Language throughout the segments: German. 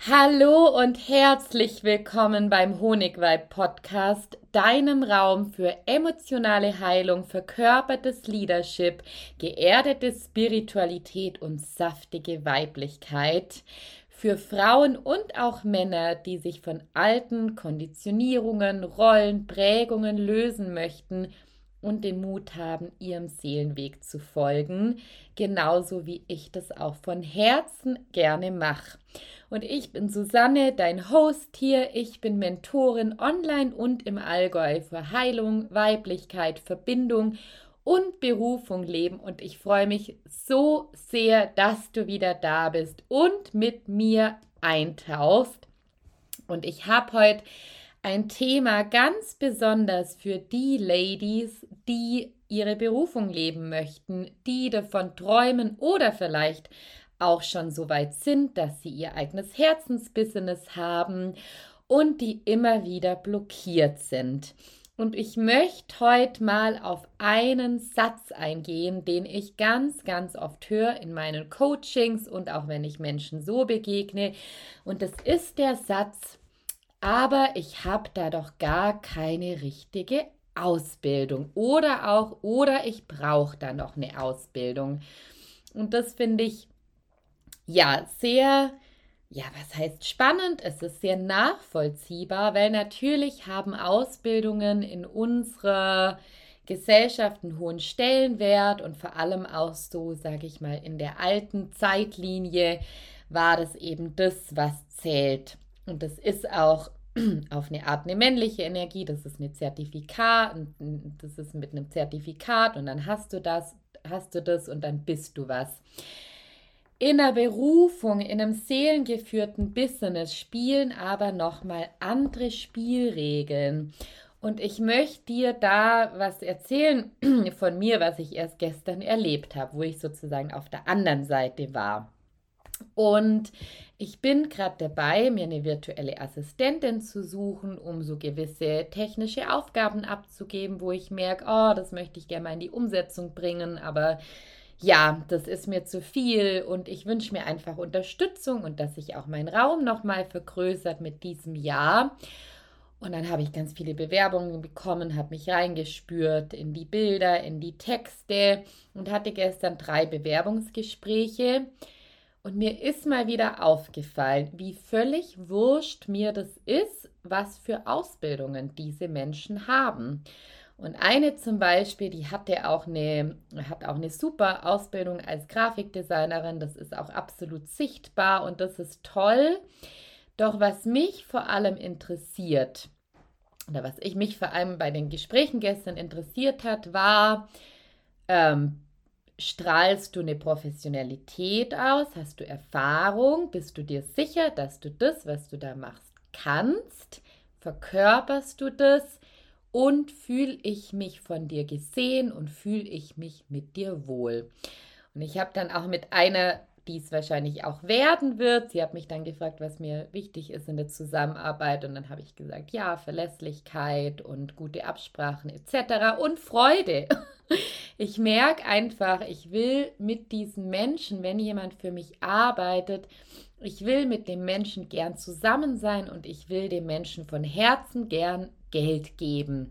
Hallo und herzlich willkommen beim Honigweib Podcast, deinem Raum für emotionale Heilung, verkörpertes Leadership, geerdete Spiritualität und saftige Weiblichkeit. Für Frauen und auch Männer, die sich von alten Konditionierungen, Rollen, Prägungen lösen möchten und den Mut haben, ihrem Seelenweg zu folgen, genauso wie ich das auch von Herzen gerne mache. Und ich bin Susanne, dein Host hier. Ich bin Mentorin online und im Allgäu für Heilung, Weiblichkeit, Verbindung und Berufung leben. Und ich freue mich so sehr, dass du wieder da bist und mit mir eintauchst. Und ich habe heute ein Thema ganz besonders für die Ladies, die ihre Berufung leben möchten, die davon träumen oder vielleicht auch schon so weit sind, dass sie ihr eigenes Herzensbusiness haben und die immer wieder blockiert sind. Und ich möchte heute mal auf einen Satz eingehen, den ich ganz, ganz oft höre in meinen Coachings und auch wenn ich Menschen so begegne. Und das ist der Satz: aber ich habe da doch gar keine richtige Ausbildung oder ich brauche da noch eine Ausbildung. Und das finde ich sehr, was heißt spannend? Es ist sehr nachvollziehbar, weil natürlich haben Ausbildungen in unserer Gesellschaft einen hohen Stellenwert und vor allem auch so, sage ich mal, in der alten Zeitlinie war das eben das, was zählt. Und das ist auch auf eine Art eine männliche Energie, das ist ein Zertifikat, das ist mit einem Zertifikat und dann hast du das und dann bist du was. In einer Berufung, in einem seelengeführten Business spielen aber nochmal andere Spielregeln. Und ich möchte dir da was erzählen von mir, was ich erst gestern erlebt habe, wo ich sozusagen auf der anderen Seite war. Und ich bin gerade dabei, mir eine virtuelle Assistentin zu suchen, um so gewisse technische Aufgaben abzugeben, wo ich merke, oh, das möchte ich gerne mal in die Umsetzung bringen, aber ja, das ist mir zu viel und ich wünsche mir einfach Unterstützung und dass sich auch mein Raum nochmal vergrößert mit diesem Jahr. Und dann habe ich ganz viele Bewerbungen bekommen, habe mich reingespürt in die Bilder, in die Texte und hatte gestern 3 Bewerbungsgespräche. Und mir ist mal wieder aufgefallen, wie völlig wurscht mir das ist, was für Ausbildungen diese Menschen haben. Und eine zum Beispiel, die hat auch eine super Ausbildung als Grafikdesignerin. Das ist auch absolut sichtbar und das ist toll. Doch was mich vor allem interessiert, oder was mich vor allem bei den Gesprächen gestern interessiert hat, war, ähm, strahlst du eine Professionalität aus? Hast du Erfahrung? Bist du dir sicher, dass du das, was du da machst, kannst? Verkörperst du das? Und fühle ich mich von dir gesehen und fühle ich mich mit dir wohl? Und ich habe dann auch mit einer, die es wahrscheinlich auch werden wird, sie hat mich dann gefragt, was mir wichtig ist in der Zusammenarbeit. Und dann habe ich gesagt, ja, Verlässlichkeit und gute Absprachen etc. und Freude. Ich merke einfach, ich will mit diesen Menschen, wenn jemand für mich arbeitet, ich will mit dem Menschen gern zusammen sein und ich will dem Menschen von Herzen gern Geld geben.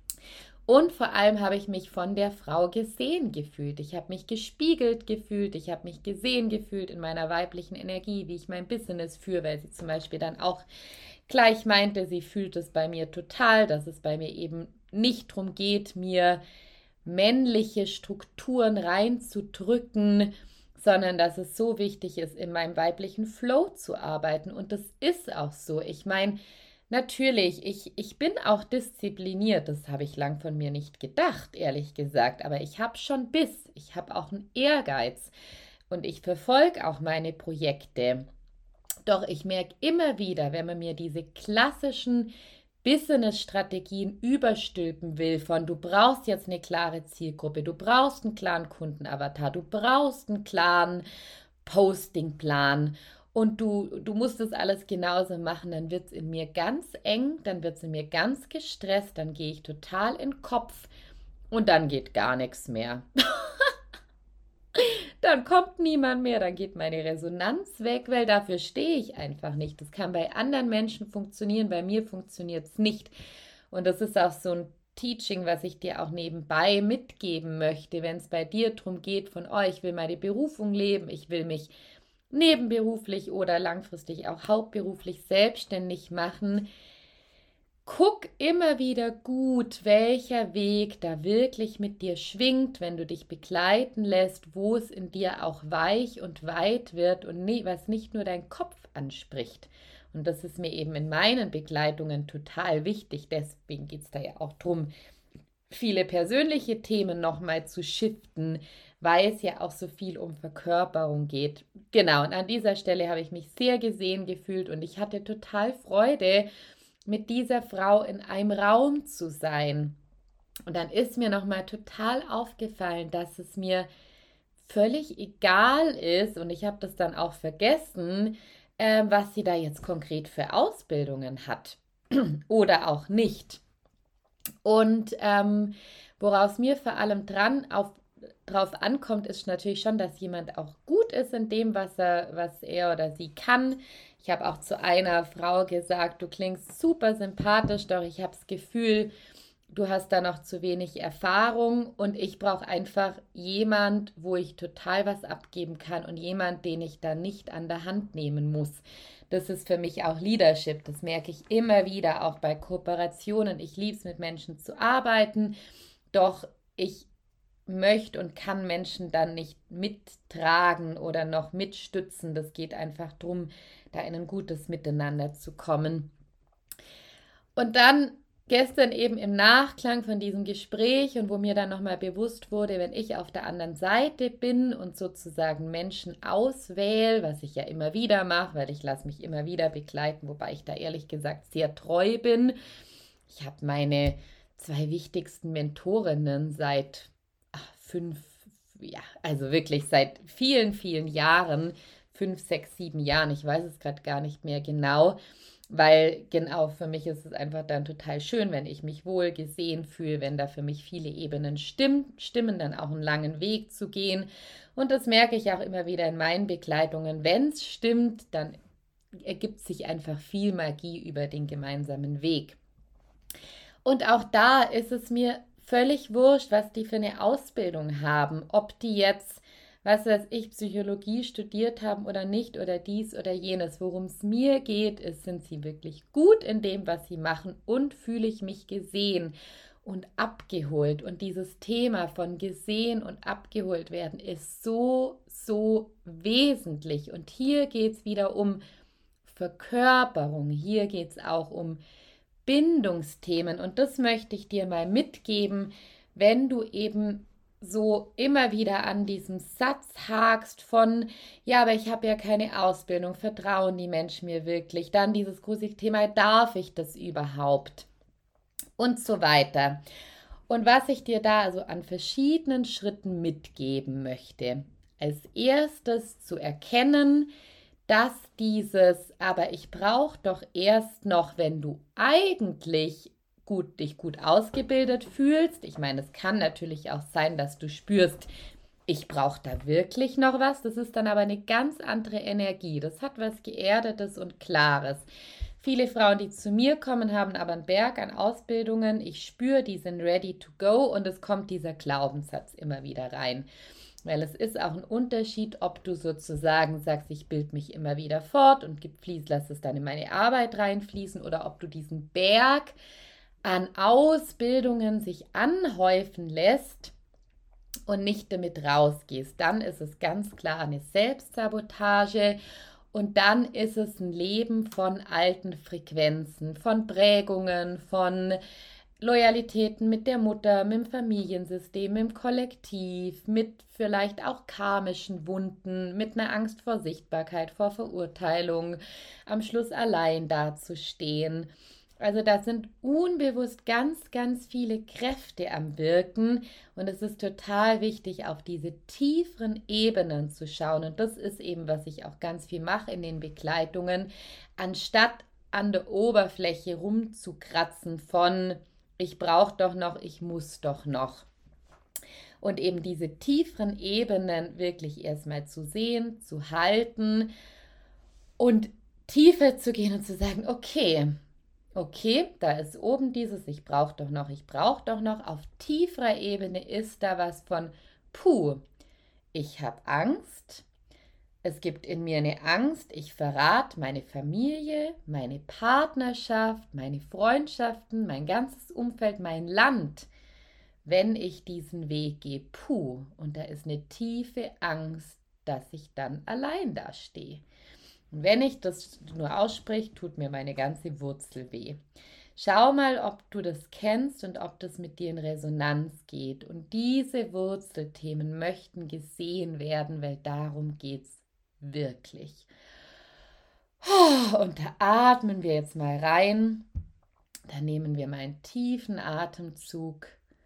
Und vor allem habe ich mich von der Frau gesehen gefühlt. Ich habe mich gespiegelt gefühlt. Ich habe mich gesehen gefühlt in meiner weiblichen Energie, wie ich mein Business führe, weil sie zum Beispiel dann auch gleich meinte, sie fühlt es bei mir total, dass es bei mir eben nicht darum geht, mir männliche Strukturen reinzudrücken, sondern dass es so wichtig ist, in meinem weiblichen Flow zu arbeiten. Und das ist auch so. Ich meine, natürlich, ich bin auch diszipliniert, das habe ich lang von mir nicht gedacht, ehrlich gesagt, aber ich habe schon Biss, ich habe auch einen Ehrgeiz und ich verfolge auch meine Projekte. Doch ich merke immer wieder, wenn man mir diese klassischen Business-Strategien überstülpen will, von du brauchst jetzt eine klare Zielgruppe, du brauchst einen klaren Kundenavatar, du brauchst einen klaren Postingplan und du musst das alles genauso machen, dann wird es in mir ganz eng, dann wird es in mir ganz gestresst, dann gehe ich total in den Kopf und dann geht gar nichts mehr. dann kommt niemand mehr, dann geht meine Resonanz weg, weil dafür stehe ich einfach nicht. Das kann bei anderen Menschen funktionieren, bei mir funktioniert es nicht. Und das ist auch so ein Teaching, was ich dir auch nebenbei mitgeben möchte, wenn es bei dir darum geht, von euch, ich will meine Berufung leben, ich will mich nebenberuflich oder langfristig auch hauptberuflich selbstständig machen. Guck immer wieder gut, welcher Weg da wirklich mit dir schwingt, wenn du dich begleiten lässt, wo es in dir auch weich und weit wird und was nicht nur dein Kopf anspricht. Und das ist mir eben in meinen Begleitungen total wichtig. Deswegen geht es da ja auch darum, viele persönliche Themen nochmal zu shiften, weil es ja auch so viel um Verkörperung geht. Genau, und an dieser Stelle habe ich mich sehr gesehen gefühlt und ich hatte total Freude, mit dieser Frau in einem Raum zu sein. Und dann ist mir nochmal total aufgefallen, dass es mir völlig egal ist, und ich habe das dann auch vergessen, was sie da jetzt konkret für Ausbildungen hat oder auch nicht. Und woraus mir vor allem drauf ankommt, ist natürlich schon, dass jemand auch gut ist in dem, was er oder sie kann. Ich habe auch zu einer Frau gesagt, du klingst super sympathisch, doch ich habe das Gefühl, du hast da noch zu wenig Erfahrung und ich brauche einfach jemand, wo ich total was abgeben kann und jemand, den ich da nicht an der Hand nehmen muss. Das ist für mich auch Leadership. Das merke ich immer wieder, auch bei Kooperationen. Ich liebe es, mit Menschen zu arbeiten, doch ich möchte und kann Menschen dann nicht mittragen oder noch mitstützen. Das geht einfach darum, da in ein gutes Miteinander zu kommen. Und dann gestern eben im Nachklang von diesem Gespräch und wo mir dann nochmal bewusst wurde, wenn ich auf der anderen Seite bin und sozusagen Menschen auswähle, was ich ja immer wieder mache, weil ich lasse mich immer wieder begleiten, wobei ich da ehrlich gesagt sehr treu bin. Ich habe meine 2 wichtigsten Mentorinnen seit 5, ja, also wirklich seit vielen, vielen Jahren, 5, 6, 7 Jahren, ich weiß es gerade gar nicht mehr genau, weil genau für mich ist es einfach dann total schön, wenn ich mich wohl gesehen fühle, wenn da für mich viele Ebenen stimmen, dann auch einen langen Weg zu gehen. Und das merke ich auch immer wieder in meinen Begleitungen. Wenn es stimmt, dann ergibt sich einfach viel Magie über den gemeinsamen Weg. Und auch da ist es mir völlig wurscht, was die für eine Ausbildung haben, ob die jetzt, was weiß ich, Psychologie studiert haben oder nicht oder dies oder jenes. Worum es mir geht, ist, sind sie wirklich gut in dem, was sie machen und fühle ich mich gesehen und abgeholt. Und dieses Thema von gesehen und abgeholt werden ist so, so wesentlich. Und hier geht es wieder um Verkörperung, hier geht es auch um Bindungsthemen und das möchte ich dir mal mitgeben, wenn du eben so immer wieder an diesem Satz hakst von, ja, aber ich habe ja keine Ausbildung, vertrauen die Menschen mir wirklich? Dann dieses große Thema, darf ich das überhaupt? Und so weiter. Und was ich dir da also an verschiedenen Schritten mitgeben möchte, als erstes zu erkennen, dass aber ich brauche doch erst noch, wenn du eigentlich dich gut ausgebildet fühlst. Ich meine, es kann natürlich auch sein, dass du spürst, ich brauche da wirklich noch was. Das ist dann aber eine ganz andere Energie. Das hat was Geerdetes und Klares. Viele Frauen, die zu mir kommen, haben aber einen Berg an Ausbildungen. Ich spüre, die sind ready to go und es kommt dieser Glaubenssatz immer wieder rein. Weil es ist auch ein Unterschied, ob du sozusagen sagst, ich bilde mich immer wieder fort und lass es dann in meine Arbeit reinfließen, oder ob du diesen Berg an Ausbildungen sich anhäufen lässt und nicht damit rausgehst. Dann ist es ganz klar eine Selbstsabotage und dann ist es ein Leben von alten Frequenzen, von Prägungen, von Loyalitäten mit der Mutter, mit dem Familiensystem, mit dem Kollektiv, mit vielleicht auch karmischen Wunden, mit einer Angst vor Sichtbarkeit, vor Verurteilung, am Schluss allein dazustehen. Also da sind unbewusst ganz, ganz viele Kräfte am Wirken und es ist total wichtig, auf diese tieferen Ebenen zu schauen. Und das ist eben, was ich auch ganz viel mache in den Begleitungen, anstatt an der Oberfläche rumzukratzen von ich brauche doch noch, ich muss doch noch. und eben diese tieferen Ebenen wirklich erstmal zu sehen, zu halten und tiefer zu gehen und zu sagen, okay, da ist oben dieses, ich brauche doch noch. Auf tieferer Ebene ist da was von, ich habe Angst. Es gibt in mir eine Angst, ich verrate meine Familie, meine Partnerschaft, meine Freundschaften, mein ganzes Umfeld, mein Land, wenn ich diesen Weg gehe. Und da ist eine tiefe Angst, dass ich dann allein dastehe. Und wenn ich das nur ausspreche, tut mir meine ganze Wurzel weh. Schau mal, ob du das kennst und ob das mit dir in Resonanz geht. Und diese Wurzelthemen möchten gesehen werden, weil darum geht es wirklich. Und da atmen wir jetzt mal rein. Da nehmen wir mal einen tiefen Atemzug.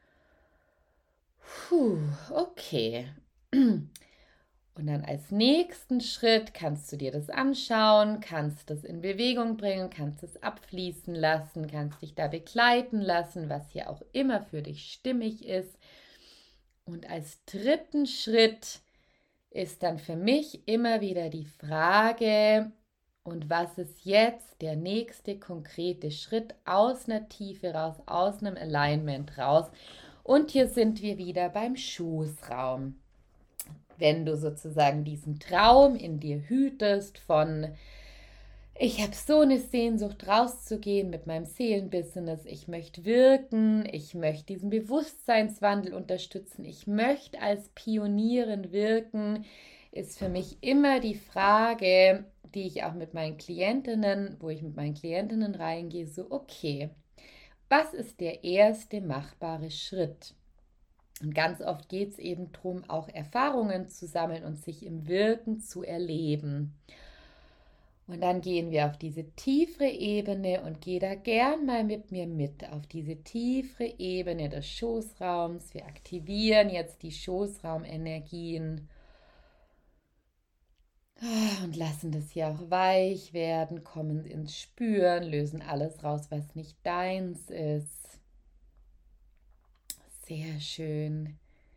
Okay. Und dann als nächsten Schritt kannst du dir das anschauen, kannst das in Bewegung bringen, kannst es abfließen lassen, kannst dich da begleiten lassen, was hier auch immer für dich stimmig ist. Und als dritten Schritt ist dann für mich immer wieder die Frage, und was ist jetzt der nächste konkrete Schritt aus einer Tiefe raus, aus einem Alignment raus? Und hier sind wir wieder beim Schoßraum. Wenn du sozusagen diesen Traum in dir hütest von, ich habe so eine Sehnsucht rauszugehen mit meinem Seelenbusiness, ich möchte wirken, ich möchte diesen Bewusstseinswandel unterstützen, ich möchte als Pionierin wirken, ist für mich immer die Frage, die ich auch mit meinen Klientinnen, wo ich mit meinen Klientinnen reingehe, so okay, was ist der erste machbare Schritt? Und ganz oft geht es eben darum, auch Erfahrungen zu sammeln und sich im Wirken zu erleben. Und dann gehen wir auf diese tiefere Ebene und geh da gern mal mit mir mit, auf diese tiefere Ebene des Schoßraums. Wir aktivieren jetzt die Schoßraumenergien und lassen das hier auch weich werden, kommen ins Spüren, lösen alles raus, was nicht deins ist. Sehr schön.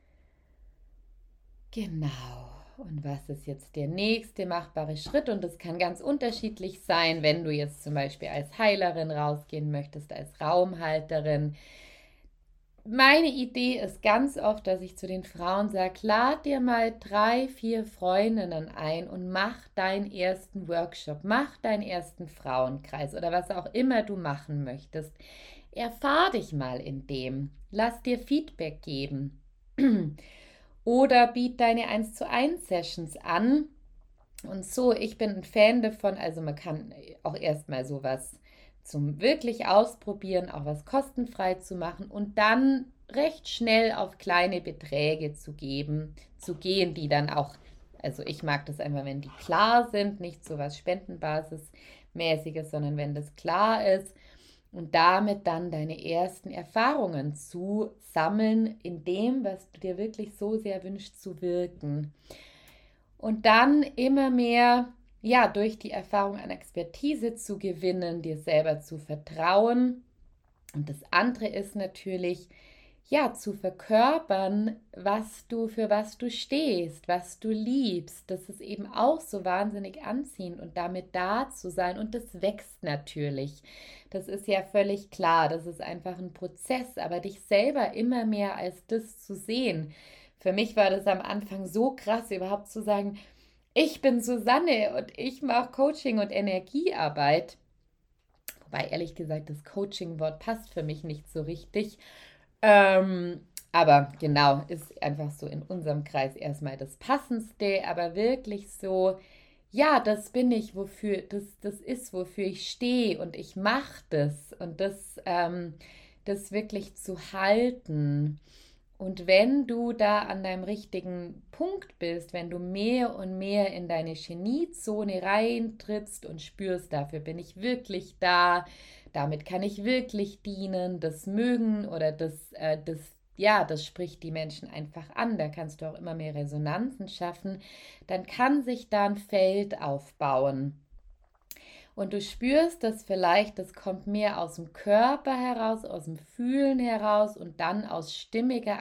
Genau. Und was ist jetzt der nächste machbare Schritt? Und das kann ganz unterschiedlich sein, wenn du jetzt zum Beispiel als Heilerin rausgehen möchtest, als Raumhalterin. Meine Idee ist ganz oft, dass ich zu den Frauen sage, lad dir mal 3, 4 Freundinnen ein und mach deinen ersten Workshop, mach deinen ersten Frauenkreis oder was auch immer du machen möchtest. Erfahr dich mal in dem. Lass dir Feedback geben. Oder biet deine 1:1 Sessions an. Und so, ich bin ein Fan davon, also man kann auch erstmal sowas zum wirklich ausprobieren, auch was kostenfrei zu machen und dann recht schnell auf kleine Beträge zu gehen, die dann auch, also ich mag das einfach, wenn die klar sind, nicht so was Spendenbasismäßiges, sondern wenn das klar ist. Und damit dann deine ersten Erfahrungen zu sammeln in dem, was du dir wirklich so sehr wünschst zu wirken. Und dann immer mehr, ja, durch die Erfahrung an Expertise zu gewinnen, dir selber zu vertrauen. Und das andere ist natürlich, ja, zu verkörpern, für was du stehst, was du liebst. Das ist eben auch so wahnsinnig anziehend und damit da zu sein. Und das wächst natürlich. Das ist ja völlig klar. Das ist einfach ein Prozess, aber dich selber immer mehr als das zu sehen. Für mich war das am Anfang so krass, überhaupt zu sagen, ich bin Susanne und ich mache Coaching und Energiearbeit. Wobei ehrlich gesagt, das Coaching-Wort passt für mich nicht so richtig. Aber genau, ist einfach so in unserem Kreis erstmal das Passendste, aber wirklich so, ja, das bin ich, das ist, wofür ich stehe und ich mache das und das wirklich zu halten. Und wenn du da an deinem richtigen Punkt bist, wenn du mehr und mehr in deine Geniezone reintrittst und spürst, dafür bin ich wirklich da, damit kann ich wirklich dienen, das mögen oder das spricht die Menschen einfach an, da kannst du auch immer mehr Resonanzen schaffen, dann kann sich da ein Feld aufbauen. Und du spürst das vielleicht, das kommt mehr aus dem Körper heraus, aus dem Fühlen heraus und dann aus stimmiger Aktion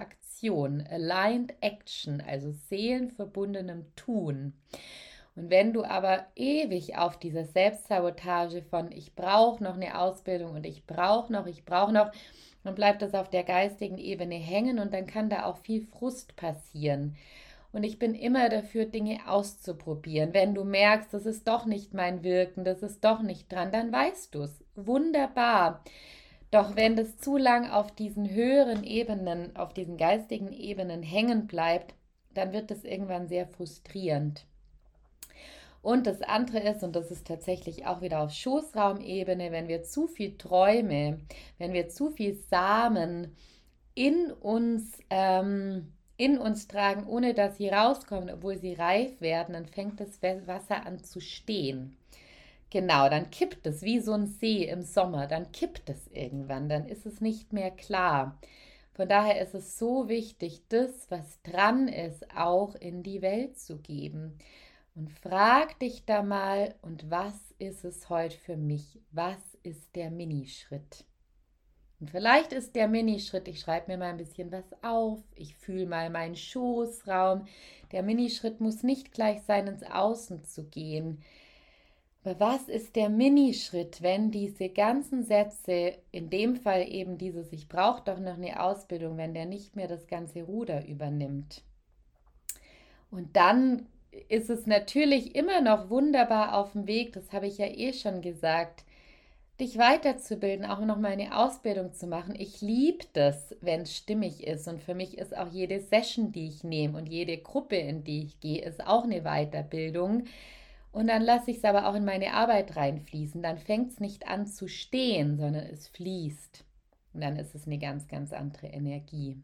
Aktion, Aligned Action, also seelenverbundenem Tun. Und wenn du aber ewig auf dieser Selbstsabotage von ich brauche noch eine Ausbildung und ich brauche noch, dann bleibt das auf der geistigen Ebene hängen und dann kann da auch viel Frust passieren. Und ich bin immer dafür, Dinge auszuprobieren. Wenn du merkst, das ist doch nicht mein Wirken, das ist doch nicht dran, dann weißt du es. Wunderbar. Doch wenn das zu lang auf diesen höheren Ebenen, auf diesen geistigen Ebenen hängen bleibt, dann wird das irgendwann sehr frustrierend. Und das andere ist, und das ist tatsächlich auch wieder auf Schoßraumebene, wenn wir zu viel Träume, wenn wir zu viel Samen in uns tragen, ohne dass sie rauskommen, obwohl sie reif werden, dann fängt das Wasser an zu stehen. Genau, dann kippt es wie so ein See im Sommer, dann kippt es irgendwann, dann ist es nicht mehr klar. Von daher ist es so wichtig, das, was dran ist, auch in die Welt zu geben. Und frag dich da mal, und was ist es heute für mich? Was ist der Minischritt? Und vielleicht ist der Minischritt, ich schreibe mir mal ein bisschen was auf, ich fühle mal meinen Schoßraum. Der Minischritt muss nicht gleich sein, ins Außen zu gehen. Aber was ist der Minischritt, wenn diese ganzen Sätze, in dem Fall eben dieses, ich brauche doch noch eine Ausbildung, wenn der nicht mehr das ganze Ruder übernimmt? Und dann ist es natürlich immer noch wunderbar auf dem Weg, das habe ich ja eh schon gesagt, dich weiterzubilden, auch noch mal eine Ausbildung zu machen. Ich liebe das, wenn es stimmig ist. Und für mich ist auch jede Session, die ich nehme und jede Gruppe, in die ich gehe, ist auch eine Weiterbildung. Und dann lasse ich es aber auch in meine Arbeit reinfließen. Dann fängt es nicht an zu stehen, sondern es fließt. Und dann ist es eine ganz, ganz andere Energie.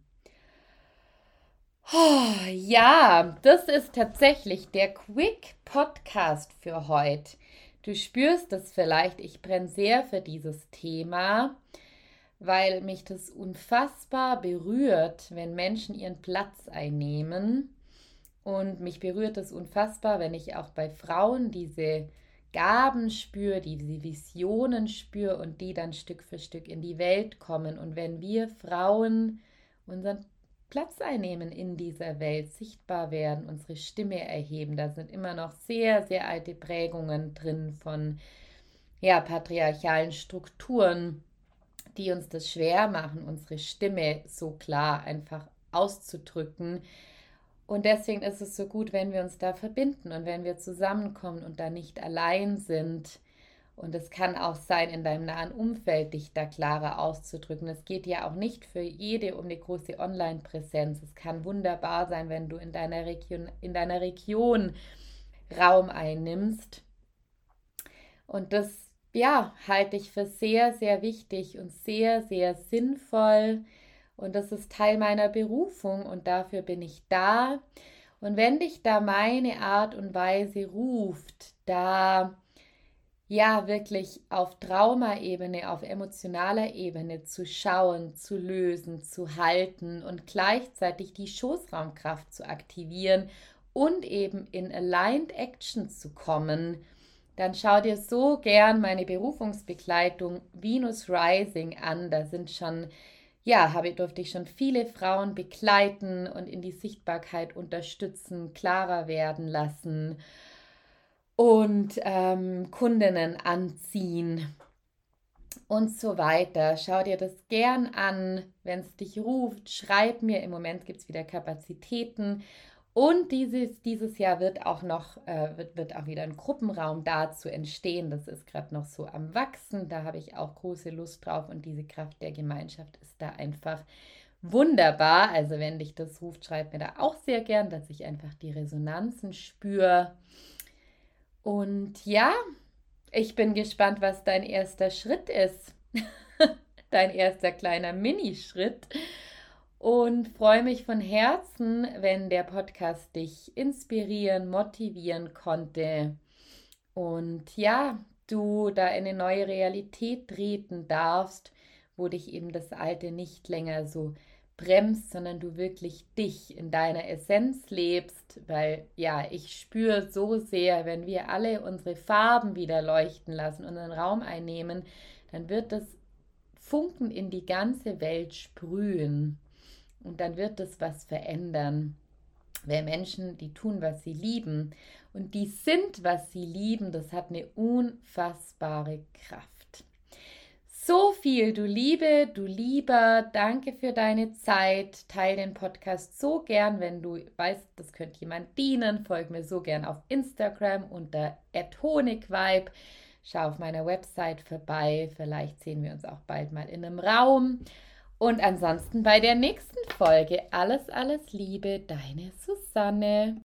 Oh, ja, das ist tatsächlich der Quick Podcast für heute. Du spürst es vielleicht, ich brenne sehr für dieses Thema, weil mich das unfassbar berührt, wenn Menschen ihren Platz einnehmen. Und mich berührt es unfassbar, wenn ich auch bei Frauen diese Gaben spüre, diese Visionen spüre und die dann Stück für Stück in die Welt kommen. Und wenn wir Frauen unseren Platz einnehmen in dieser Welt, sichtbar werden, unsere Stimme erheben, da sind immer noch sehr, sehr alte Prägungen drin von patriarchalen Strukturen, die uns das schwer machen, unsere Stimme so klar einfach auszudrücken. Und deswegen ist es so gut, wenn wir uns da verbinden und wenn wir zusammenkommen und da nicht allein sind. Und es kann auch sein, in deinem nahen Umfeld dich da klarer auszudrücken. Es geht ja auch nicht für jede um eine große Online-Präsenz. Es kann wunderbar sein, wenn du in deiner Region Raum einnimmst. Und das, halte ich für sehr, sehr wichtig und sehr, sehr sinnvoll. Und das ist Teil meiner Berufung und dafür bin ich da. Und wenn dich da meine Art und Weise ruft, da wirklich auf Traumaebene, auf emotionaler Ebene zu schauen, zu lösen, zu halten und gleichzeitig die Schoßraumkraft zu aktivieren und eben in Aligned Action zu kommen, dann schau dir so gern meine Berufungsbegleitung Venus Rising an. Da sind schon, durfte ich schon viele Frauen begleiten und in die Sichtbarkeit unterstützen, klarer werden lassen und Kundinnen anziehen und so weiter. Schau dir das gern an, wenn es dich ruft. Schreib mir, im Moment gibt es wieder Kapazitäten. Und dieses Jahr wird auch wieder ein Gruppenraum dazu entstehen. Das ist gerade noch so am Wachsen. Da habe ich auch große Lust drauf und diese Kraft der Gemeinschaft ist da einfach wunderbar. Also wenn dich das ruft, schreib mir da auch sehr gern, dass ich einfach die Resonanzen spüre. Und ja, ich bin gespannt, was dein erster Schritt ist. Dein erster kleiner Minischritt. Und freue mich von Herzen, wenn der Podcast dich inspirieren, motivieren konnte. Und du da in eine neue Realität treten darfst, wo dich eben das Alte nicht länger so bremst, sondern du wirklich dich in deiner Essenz lebst, weil ich spüre so sehr, wenn wir alle unsere Farben wieder leuchten lassen, unseren Raum einnehmen, dann wird das Funken in die ganze Welt sprühen. Und dann wird es was verändern. Weil Menschen, die tun, was sie lieben und die sind, was sie lieben, das hat eine unfassbare Kraft. So viel, du Liebe, du Lieber, danke für deine Zeit. Teile den Podcast so gern, wenn du weißt, das könnte jemand dienen. Folge mir so gern auf Instagram unter @honigvibe. Schau auf meiner Website vorbei. Vielleicht sehen wir uns auch bald mal in einem Raum. Und ansonsten bei der nächsten Folge. Alles, alles Liebe, deine Susanne.